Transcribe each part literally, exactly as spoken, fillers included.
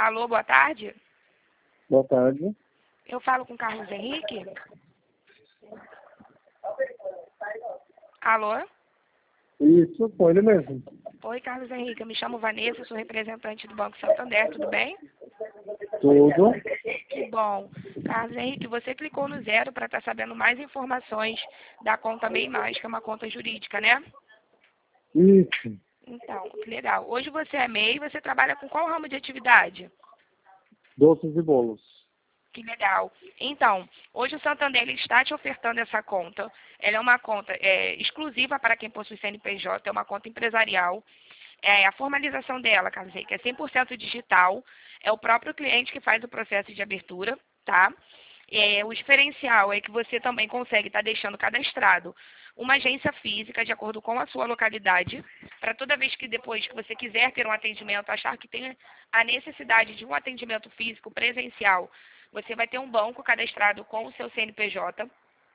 Alô, boa tarde. Boa tarde. Eu falo com Carlos Henrique? Alô? Isso, foi ele mesmo. Oi, Carlos Henrique. Eu me chamo Vanessa, sou representante do Banco Santander, tudo bem? Tudo. Que bom. Carlos Henrique, você clicou no zero para estar sabendo mais informações da conta MEI Mais, que é uma conta jurídica, né? Isso. Então, que legal. Hoje você é MEI e você trabalha com qual ramo de atividade? Doces e bolos. Que legal. Então, hoje o Santander ele está te ofertando essa conta. Ela é uma conta é, exclusiva para quem possui C N P J, é uma conta empresarial. É, a formalização dela, Carlos Henrique, é cem por cento digital. É o próprio cliente que faz o processo de abertura, tá? É, o diferencial é que você também consegue estar deixando cadastrado uma agência física de acordo com a sua localidade, para toda vez que depois que você quiser ter um atendimento, achar que tem a necessidade de um atendimento físico presencial, você vai ter um banco cadastrado com o seu C N P J.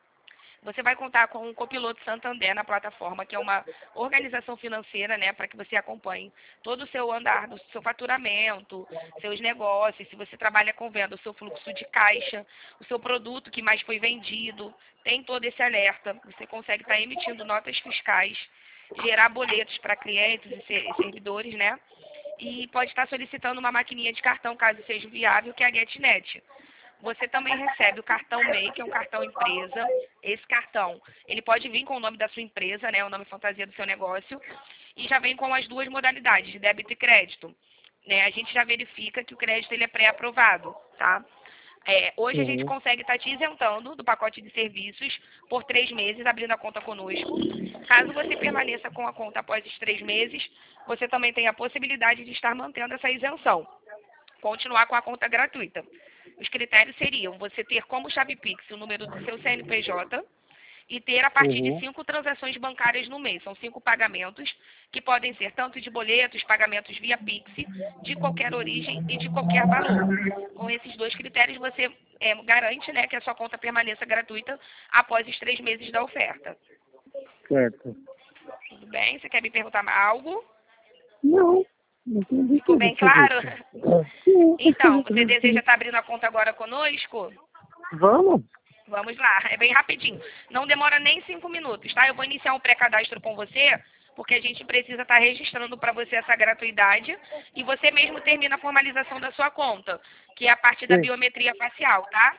Você vai contar com um copiloto Santander na plataforma, que é uma organização financeira, né, para que você acompanhe todo o seu andar, do seu faturamento, seus negócios, se você trabalha com venda, o seu fluxo de caixa, o seu produto que mais foi vendido, tem todo esse alerta. Você consegue estar emitindo notas fiscais, gerar boletos para clientes e servidores, né? E pode estar solicitando uma maquininha de cartão, caso seja viável, que é a GetNet. Você também recebe o cartão MEI, que é um cartão empresa. Esse cartão, ele pode vir com o nome da sua empresa, né, o nome fantasia do seu negócio, e já vem com as duas modalidades, de débito e crédito. Né, a gente já verifica que o crédito ele é pré-aprovado, tá? É, hoje a gente Uhum. consegue estar te isentando do pacote de serviços por três meses, abrindo a conta conosco. Caso você permaneça com a conta após os três meses, você também tem a possibilidade de estar mantendo essa isenção. Continuar com a conta gratuita. Os critérios seriam você ter como chave Pix o número do seu C N P J e ter a partir de Uhum. cinco transações bancárias no mês. São cinco pagamentos que podem ser tanto de boletos, pagamentos via Pix, de qualquer origem e de qualquer valor. Com esses dois critérios você é, garante, né, que a sua conta permaneça gratuita após os três meses da oferta. Certo. Tudo bem? Você quer me perguntar algo? Não, não entendi Ficou tudo bem sobre claro? isso. É. Sim, Então, perfeito, você deseja perfeito. estar abrindo a conta agora conosco? Vamos? Vamos lá, é bem rapidinho. Não demora nem cinco minutos, tá? Eu vou iniciar um pré-cadastro com você, porque a gente precisa estar registrando para você essa gratuidade e você mesmo termina a formalização da sua conta, que é a parte da Sim. biometria facial, tá?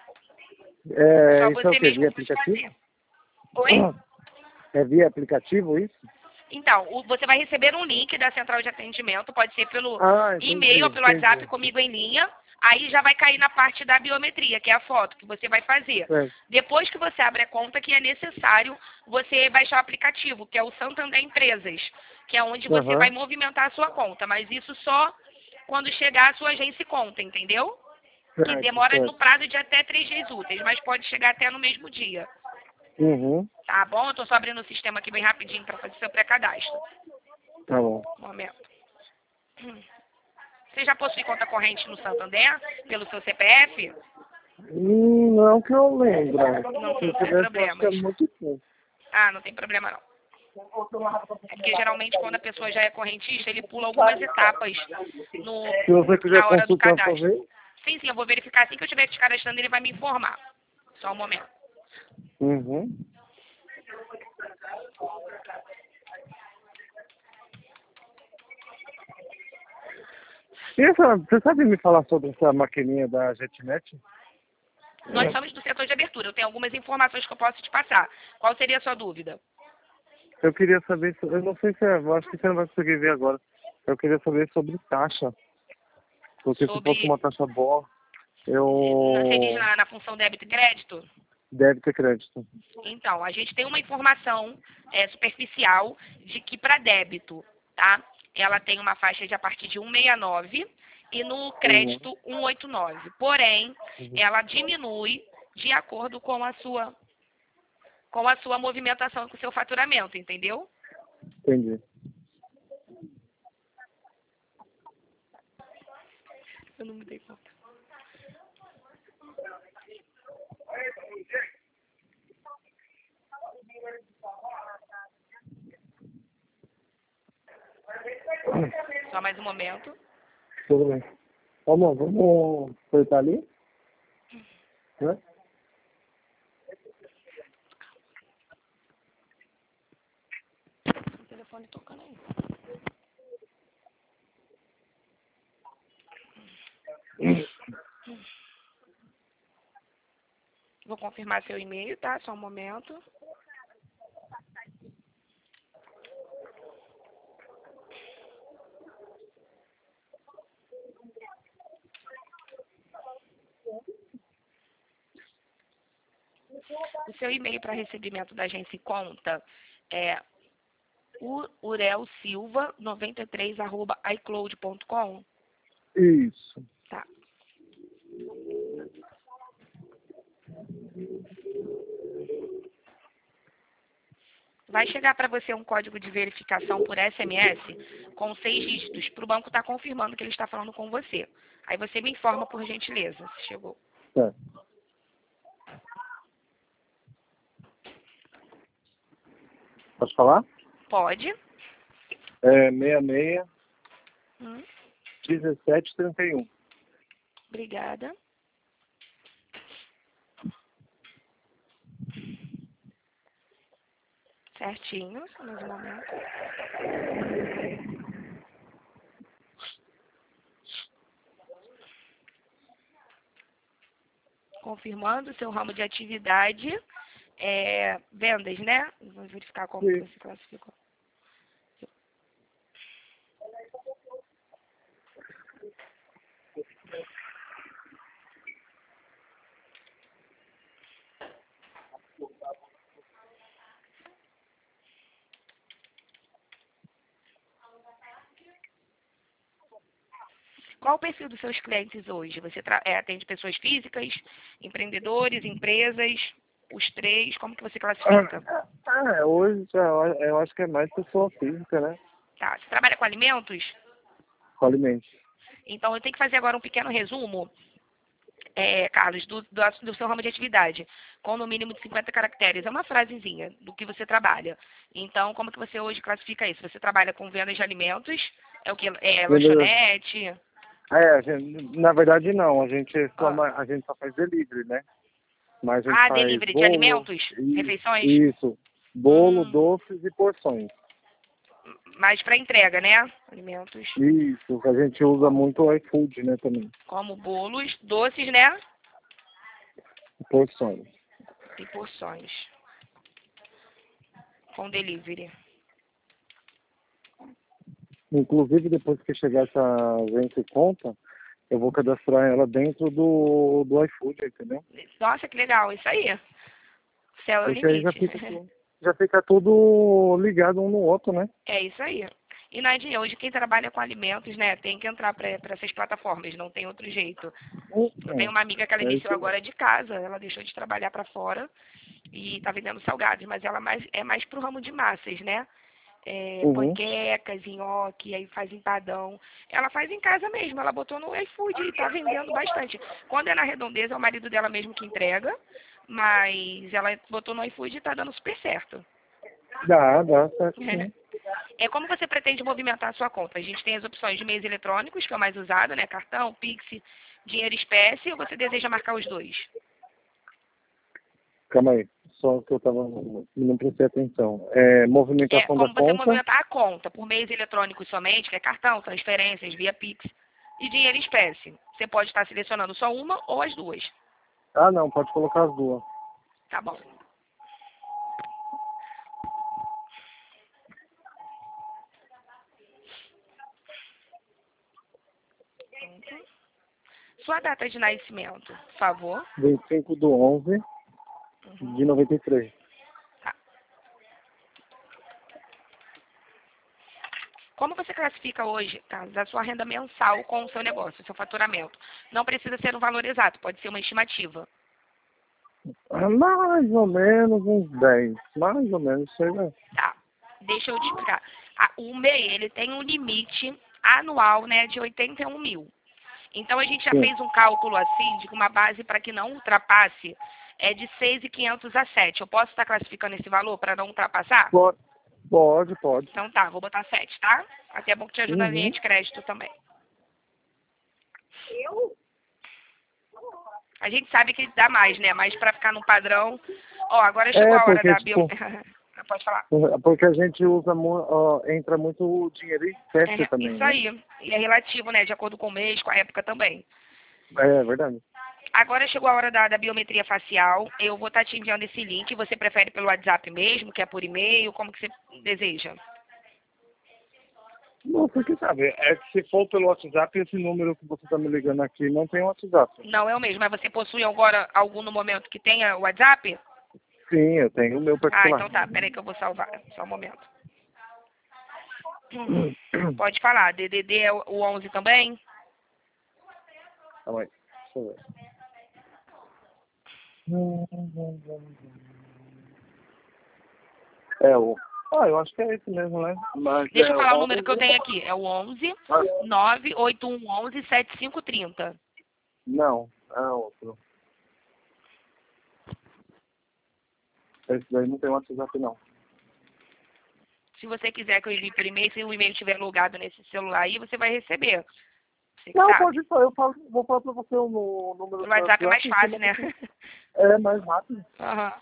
Só É, isso é o você quê? mesmo Via pode fazer. aplicativo? Oi? É via aplicativo isso? Então, o- você vai receber um link da central de atendimento, pode ser pelo Ah, e-mail entendi, ou pelo WhatsApp entendi. comigo em linha. Aí já vai cair na parte da biometria, que é a foto que você vai fazer. Certo. Depois que você abre a conta, que é necessário você baixar o aplicativo, que é o Santander Empresas, que é onde você vai Aham. movimentar a sua conta. Mas isso só quando chegar a sua agência e conta, entendeu? Que Certo, demora no certo. prazo de até três dias úteis, mas pode chegar até no mesmo dia. Uhum. Tá bom? Eu tô só abrindo o sistema aqui bem rapidinho para fazer seu pré-cadastro. Tá bom. Um momento. Hum. Você já possui conta corrente no Santander pelo seu C P F? Hum, não que eu lembro. Não, Se eu não tem tivesse, eu acho que é problemas. muito tempo. Ah, não tem problema não. É porque geralmente quando a pessoa já é correntista, ele pula algumas etapas no, Se você quiser na hora do consultar sua cadastro. vez. Sim, sim, eu vou verificar assim que eu estiver te cadastrando, ele vai me informar. Só um momento. Uhum. E essa, você sabe me falar sobre essa maquininha da JetNet? Nós somos do setor de abertura. Eu tenho algumas informações que eu posso te passar. Qual seria a sua dúvida? Eu queria saber, so- eu não sei se é, eu acho que você não vai conseguir ver agora. Eu queria saber sobre taxa. Porque se fosse Sobre, uma taxa boa, na- você diz eu na, na função débito e crédito? deve ter crédito. Então, a gente tem uma informação é, superficial de que para débito, tá? Ela tem uma faixa de a partir de cento e sessenta e nove e no Uhum. crédito cento e oitenta e nove. Porém, Uhum. ela diminui de acordo com a sua com a sua movimentação, com o seu faturamento, entendeu? Entendi. Eu não me dei conta. Só mais um momento. Tudo bem. Vamos, vamos apertar ali? Né? O telefone tocando aí. Vou confirmar seu e-mail, tá? Só um momento. O seu e-mail para recebimento da agência e conta é urelsilva noventa e três arroba icloud ponto com. Isso. Tá. Vai chegar para você um código de verificação por S M S com seis dígitos para o banco estar confirmando que ele está falando com você. Aí você me informa por gentileza se chegou. Tá. Posso falar? Pode. É seis seis, Hum, dezessete, trinta e um. obrigada. Certinho, só mais um momento. Confirmando seu ramo de atividade, é, vendas, né? Vou verificar como Sim. você classificou. Qual o perfil dos seus clientes hoje? Você tra- é, atende pessoas físicas, empreendedores, empresas, os três? Como que você classifica? Ah, é, hoje eu, eu acho que é mais pessoa física, né? Tá. Você trabalha com alimentos? Com alimentos. Então, eu tenho que fazer agora um pequeno resumo, é, Carlos, do, do, do seu ramo de atividade, com no mínimo de cinquenta caracteres. É uma frasezinha do que você trabalha. Então, como que você hoje classifica isso? Você trabalha com vendas de alimentos? É o que? É Beleza. lanchonete? É, a gente, na verdade não, a gente, só, Ah, ma- a gente só faz delivery, né? Mas a gente ah, faz delivery de bolo, alimentos? e, Refeições? isso, bolo, Hum, doces e porções. mais para entrega, né? Alimentos Isso, a gente usa como, muito o iFood, né, também. como bolos, doces, né? Porções. E porções. Com delivery. Inclusive, depois que chegar essa agência e conta, eu vou cadastrar ela dentro do, do iFood, entendeu? Nossa, que legal, isso aí. Céu é o Porque aí já limite. fica, tudo- já fica tudo ligado um no outro, né? É isso aí. E Nadinha, hoje quem trabalha com alimentos, né, tem que entrar para essas plataformas, não tem outro jeito. Eu tenho uma amiga que ela É, é isso iniciou aí. agora de casa, ela deixou de trabalhar para fora e está vendendo salgados, mas ela mais, é mais pro ramo de massas, né? É, Uhum. panquecas, nhoque, aí faz empadão. Ela faz em casa mesmo, ela botou no iFood e está vendendo bastante. Quando é na redondeza, é o marido dela mesmo que entrega, mas ela botou no iFood e está dando super certo. Dá, dá, certo sim. É como você pretende movimentar a sua conta? A gente tem as opções de meios eletrônicos, que é o mais usado, né? Cartão, Pix, dinheiro espécie, ou você deseja marcar os dois? Calma aí, só que eu tava, não prestei atenção. É, É movimentação da como você conta, movimentar a conta por meios eletrônicos somente, que é cartão, transferências, via Pix, e dinheiro espécie. Você pode estar selecionando só uma ou as duas. ah não, pode colocar as duas. Tá bom. Pronto. Sua data de nascimento, por favor. vinte e cinco do onze Uhum. de noventa e três. Tá. Como você classifica hoje, Carlos, a sua renda mensal com o seu negócio, o seu faturamento? Não precisa ser um valor exato, pode ser uma estimativa. Ah, mais ou menos uns dez. Mais ou menos, sei lá. Tá. Deixa eu te explicar. A- O M E I, ele tem um limite anual, né, de oitenta e um mil. Então, a gente já Sim. fez um cálculo assim, de uma base para que não ultrapasse, é de seis mil e quinhentos a sete. Eu posso estar classificando esse valor para não ultrapassar? Pode, pode, pode. Então tá, vou botar sete, tá? Até é bom que te ajuda a linha Uhum. de crédito também. A gente sabe que dá mais, né? Mas pra ficar no padrão... Ó, agora chegou É, a hora porque, da bio... tipo, Pode falar. porque a gente usa, mu- ó, entra muito dinheiro em festa É, também, isso né? aí. E é relativo, né? De acordo com o mês, com a época também. É verdade. Agora chegou a hora da, da biometria facial. Eu vou estar te enviando esse link. Você prefere pelo WhatsApp mesmo, que é por e-mail? Como que você deseja? Não, porque sabe, é que se for pelo WhatsApp, esse número que você tá me ligando aqui não tem WhatsApp. Não é o mesmo, mas você possui agora algum no momento que tenha WhatsApp? Sim, eu tenho o meu Ah, particular. então tá. Peraí que eu vou salvar. Só um momento. Hum, Pode falar. D D D é o onze também? Calma aí. Deixa eu ver. É o. Ah, eu acho que é esse mesmo, né? Mas Deixa eu é falar o o número que eu tenho aqui. É o onze, nove oito um onze, setenta e cinco trinta. Não, é outro. Esse daí não tem WhatsApp, não. Se você quiser que eu envie por e-mail, se o e-mail estiver logado nesse celular aí, você vai receber. Você que Não, sabe. pode falar. Eu falo, vou falar pra você o nu- número Pelo do WhatsApp é mais WhatsApp. fácil, né? É mais rápido. Aham.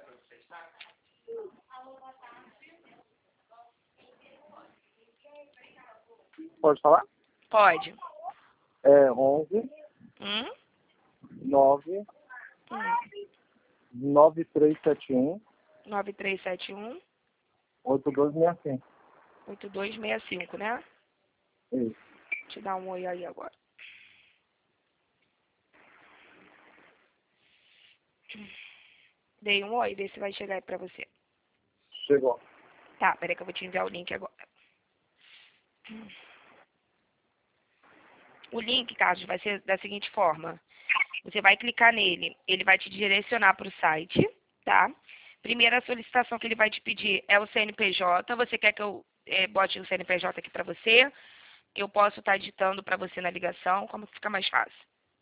Pode falar? Pode. É onze, Hum? nove, Hum. nove três sete um, nove três sete um, oito dois seis cinco. oito dois seis cinco, né? Isso. Te dar um oi aí agora. Dei um oi, vê se vai chegar aí pra você. Chegou. Tá, peraí que eu vou te enviar o link agora. O link, Carlos, vai ser da seguinte forma. Você vai clicar nele, ele vai te direcionar para o site, tá? Primeira solicitação que ele vai te pedir é o C N P J. Você quer que eu eh, bote o C N P J aqui para você? Eu posso estar digitando para você na ligação, como fica mais fácil?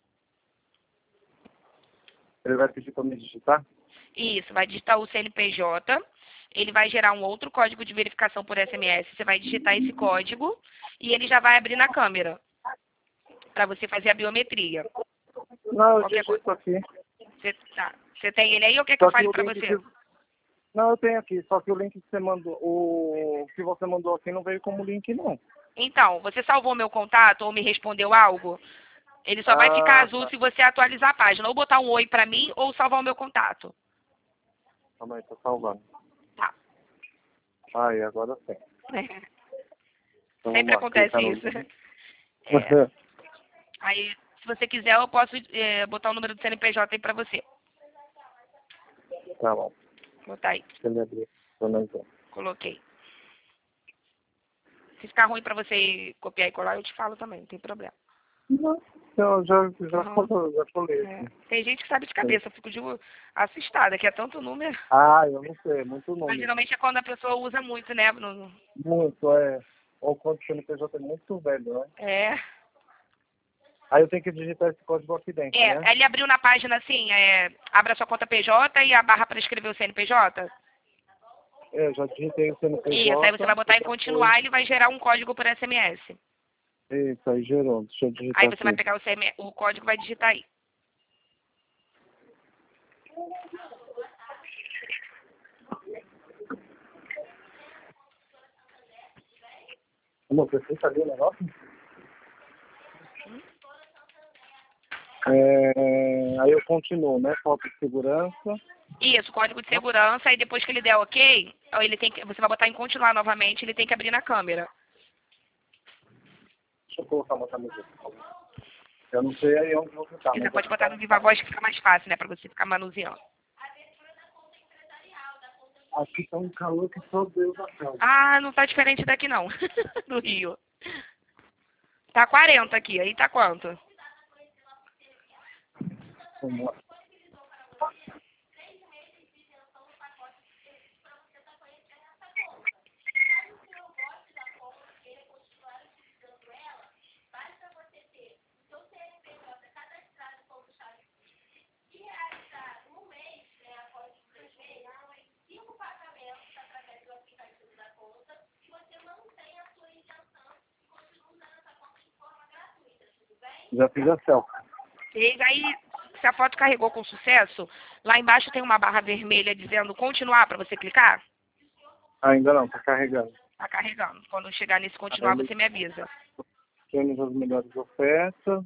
Ele vai pedir pra me digitar? Isso, vai digitar o C N P J. Ele vai gerar um outro código de verificação por S M S. Você vai digitar esse código e ele já vai abrir na câmera para você fazer a biometria. Não, eu Qualquer coisa. digito aqui. Você, tá. Você tem ele aí ou quer que eu Só que fale o para link você? que... Não, eu tenho aqui. Só que o link que você mandou, o que você mandou aqui não veio como link, não. Então, você salvou meu contato ou me respondeu algo? Ele só vai ficar Ah, azul tá. se você atualizar a página. Ou botar um oi pra mim ou salvar o meu contato. Calma aí, tô salvando. Tá. Aí, agora sim. Então vamos Sempre lá, acontece clicar no isso. link. É. Aí, se você quiser, eu posso é, botar o número do C N P J aí pra você. Tá bom. Botar aí. Deixa eu abrir. Tô não tô. Coloquei. Se ficar ruim pra você copiar e colar, eu te falo também, não tem problema. Não, eu já, já, Uhum. falou, já falei. É. Assim. Tem gente que sabe de cabeça, eu fico de assustada, que é tanto número. Ah, eu não sei, é muito Mas nome. geralmente é quando a pessoa usa muito, né? No- Muito, é. Ou quando o C N P J é muito velho, né? É. Aí eu tenho que digitar esse código aqui dentro, É, né? ele abriu na página assim, é, abra sua conta P J e a barra para escrever o C N P J. É, eu já digitei o C N P J. Isso, aí você vai botar em já continuar e ele vai gerar um código por S M S. foi. Isso, aí gerou. Deixa eu digitar Aí você aqui. vai pegar o, C M S, o código e vai digitar aí. Amor, você sabia o negócio? É, aí eu continuo, né? Foto de segurança. Isso, código de segurança, aí depois que ele der ok, aí ele tem que, você vai botar em continuar novamente, ele tem que abrir na câmera. Deixa eu colocar uma camiseta. Eu não sei aí onde você tá, E você mas pode aqui botar tá. no Viva Voz que fica mais fácil, né, pra você ficar manuseando. Aqui tá um calor que só Deus a céu. Ah, não tá diferente daqui não, do Rio. Tá quarenta aqui, aí tá quanto? Vamos lá. Já fiz a selfie. Fez, aí, se a foto carregou com sucesso, lá embaixo tem uma barra vermelha dizendo continuar para você clicar. Ainda não, tá carregando. Tá carregando. Quando chegar nesse continuar, Aí, você me avisa. temos as melhores ofertas.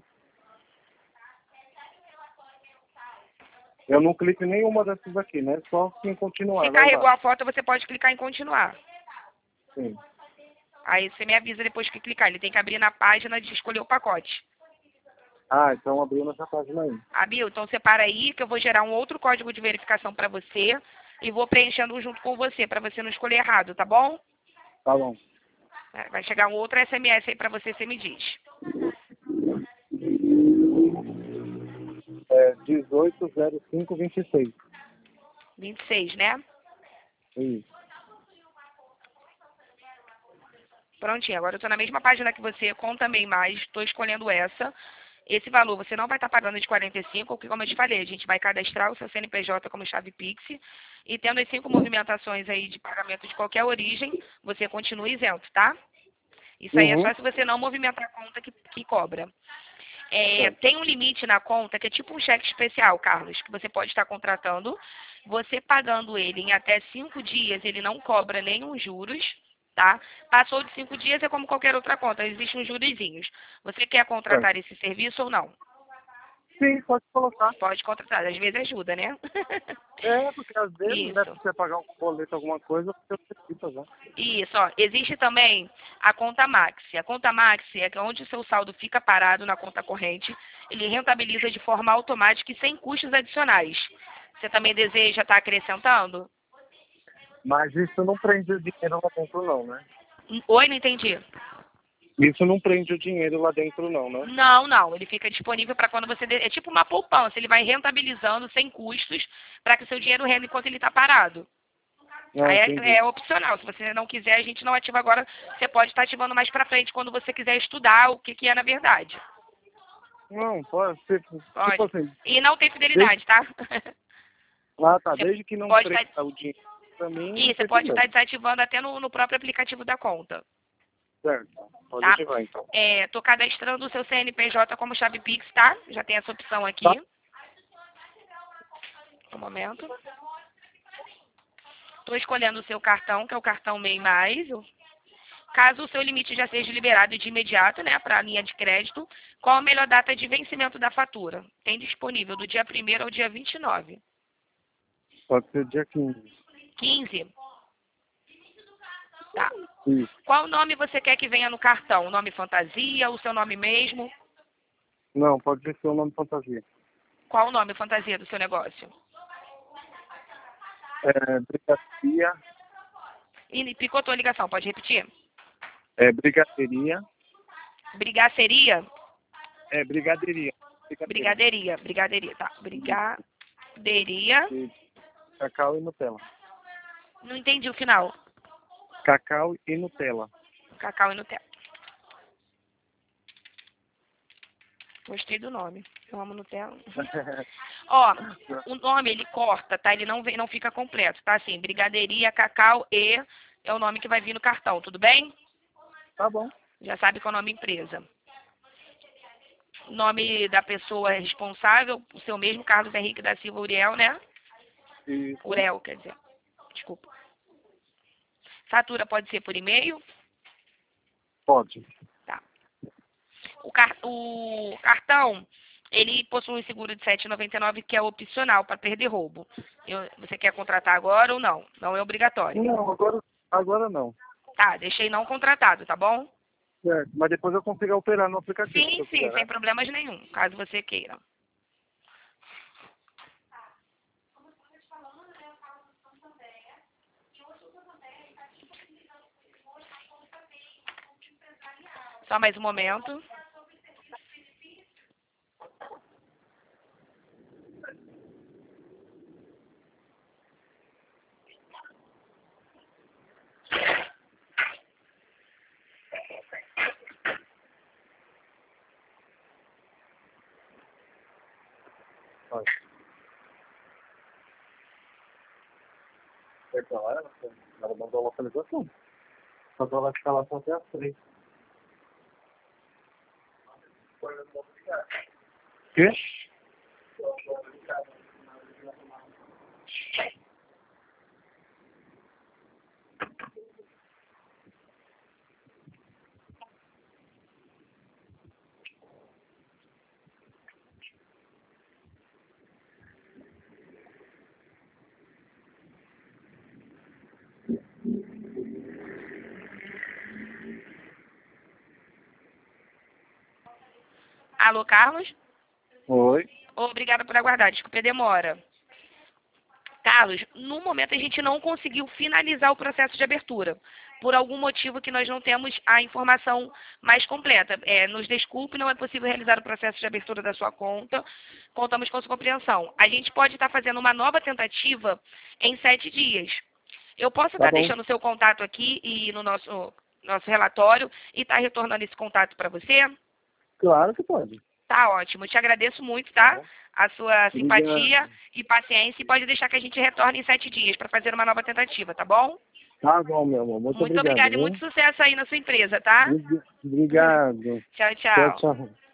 Eu não clico em nenhuma dessas aqui, né? Só em continuar. Se Vai carregou lá. a foto, você pode clicar em continuar. Sim. Aí você me avisa depois que clicar. Ele tem que abrir na página de escolher o pacote. Ah, então abriu nessa página aí. Abriu? Então separa aí que eu vou gerar um outro código de verificação para você e vou preenchendo junto com você, para você não escolher errado, tá bom? Tá bom. Vai chegar um outro S M S aí para você, você me diz. É dezoito zero cinco vinte e seis. vinte e seis, né? Isso. Prontinho, agora eu estou na mesma página que você, com também mais, estou escolhendo essa. Esse valor você não vai estar pagando de quarenta e cinco, porque como eu te falei, a gente vai cadastrar o seu C N P J como chave Pix, e tendo as cinco movimentações aí de pagamento de qualquer origem, você continua isento, tá? Isso aí é Uhum. só se você não movimentar a conta que, que cobra. É, Certo. tem um limite na conta que é tipo um cheque especial, Carlos, que você pode estar contratando. Você pagando ele em até cinco dias, ele não cobra nenhum juros, tá? Passou de cinco dias é como qualquer outra conta, existem uns jurozinhos. Você quer Certo. contratar esse serviço ou não? Sim, pode colocar. Pode contratar, às vezes ajuda, né? É, porque às vezes, né, se Isso. você pagar um boleto, alguma coisa, você precisa já. Isso, ó. Existe também a conta Maxi. A conta Maxi é onde o seu saldo fica parado na conta corrente. Ele rentabiliza de forma automática e sem custos adicionais. Você também deseja estar acrescentando? Mas isso não prende o dinheiro lá dentro não, né? Oi, não entendi. Isso não prende o dinheiro lá dentro não, né? Não, não. Ele fica disponível para quando você... de- É tipo uma poupança. Ele vai rentabilizando sem custos para que o seu dinheiro renda enquanto ele está parado. Ah, Aí é, entendi. é opcional. Se você não quiser, a gente não ativa agora. Você pode estar ativando mais para frente quando você quiser estudar o que, que é na verdade. Não, pode ser, tipo Pode. assim, E não tem desde, fidelidade, tá? ah, tá, Você desde que não pode prenda estar... o dinheiro pra mim, Ih, não você tem pode estar problema. desativando até no, no próprio aplicativo da conta, Certo, pode tá? ativar então. É, tô cadastrando o seu C N P J como chave Pix, tá? Já tem essa opção aqui. Tá? Um momento. Tô escolhendo o seu cartão, que é o cartão MEI Mais. Caso o seu limite já seja liberado de imediato, né, para a linha de crédito, qual a melhor data de vencimento da fatura? Tem disponível do dia primeiro ao dia vinte e nove. Pode ser dia quinze. quinze? Tá. Isso. Qual nome você quer que venha no cartão? O nome fantasia, o seu nome mesmo? Não, pode ser seu nome fantasia. Qual o nome fantasia do seu negócio? É, brigaderia, E picotou a ligação, pode repetir? é, brigadeiria, Brigaceria? é, brigadeiria. Brigadeiria. Brigadeiria, brigadeiria, tá. Brigadeiria. E cacau e Nutella. Não entendi o final. Cacau e Nutella. Cacau e Nutella. Gostei do nome. Eu amo Nutella. Ó, o nome ele corta, tá? Ele não, vem, não fica completo, tá? Assim, brigadeiria, cacau e é o nome que vai vir no cartão, tudo bem? Tá bom. Já sabe qual é o nome empresa. Nome da pessoa responsável, o seu mesmo, Carlos Henrique da Silva Uriel, né? Isso. Uriel, quer dizer. Desculpa. Fatura pode ser por e-mail? Pode. Tá. O, car o cartão, ele possui um seguro de sete reais e noventa e nove centavos que é opcional para perder roubo. Eu, você quer contratar agora ou não? Não é obrigatório. Não, agora, agora não. Tá, deixei não contratado, tá bom? Certo, mas depois eu consigo alterar no aplicativo, se Sim, eu sim, quiser, sem né? problemas nenhum, caso você queira. Só mais um momento. Pode. Então, ela, ela mandou a localização. Só que ela vai ficar lá só até as três. Quê? Alô, Carlos? Oi. Obrigada por aguardar. Desculpe a demora. Carlos, no momento a gente não conseguiu finalizar o processo de abertura, por algum motivo que nós não temos a informação mais completa. É, nos desculpe, não é possível realizar o processo de abertura da sua conta, contamos com sua compreensão. A gente pode estar fazendo uma nova tentativa em sete dias. Eu posso Tá estar bom. deixando o seu contato aqui e no nosso, nosso relatório e estar retornando esse contato para você? Claro que pode. Tá ótimo. Te agradeço muito, Tá tá? bom. A sua Obrigado. simpatia e paciência. E pode deixar que a gente retorne em sete dias para fazer uma nova tentativa, tá bom? Tá bom, meu amor. Muito, Muito obrigado. obrigada e Viu? muito sucesso aí na sua empresa, tá? Obrig- Obrigado. Tchau, Tchau, tchau. tchau.